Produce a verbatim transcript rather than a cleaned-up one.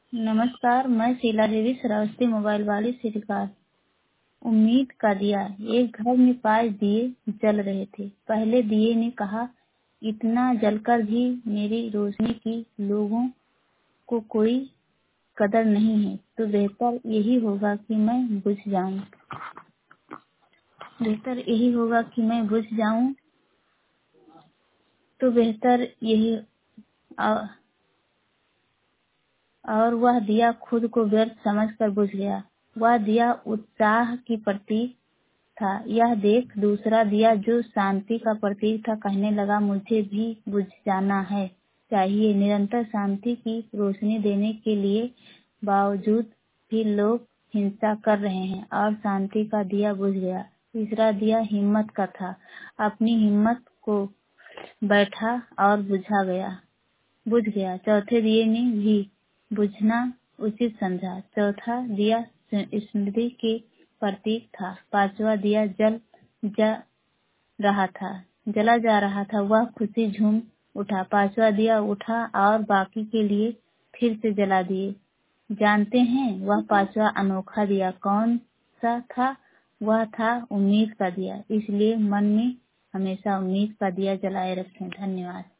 नमस्कार, मैं शीला देवी श्रावस्ती मोबाइल वाली शिकार। उम्मीद का दिया। एक घर में पांच दिए जल रहे थे। पहले दिए ने कहा, इतना जलकर भी मेरी रोशनी की लोगों को कोई कदर नहीं है, तो बेहतर यही होगा कि मैं बुझ जाऊं बेहतर यही होगा कि मैं बुझ जाऊं तो बेहतर यही आ, और वह दिया खुद को व्यर्थ समझकर बुझ गया। वह दिया उत्साह की प्रतीक था। यह देख दूसरा दिया, जो शांति का प्रतीक था, कहने लगा, मुझे भी बुझ जाना है चाहिए। निरंतर शांति की रोशनी देने के लिए बावजूद भी लोग हिंसा कर रहे हैं और शांति का दिया बुझ गया। तीसरा दिया हिम्मत का था। अपनी हिम्मत को बैठा और बुझा गया बुझ गया। चौथे दिए ने भी बुझना उचित समझा। चौथा दिया स्मृति के प्रतीक था। पांचवा दिया जल जा रहा था जला जा रहा था वह खुशी झूम उठा। पांचवा दिया उठा और बाकी के लिए फिर से जला दिए। जानते हैं वह पांचवा अनोखा दिया कौन सा था? वह था उम्मीद का दिया। इसलिए मन में हमेशा उम्मीद का दिया जलाए रखें। धन्यवाद।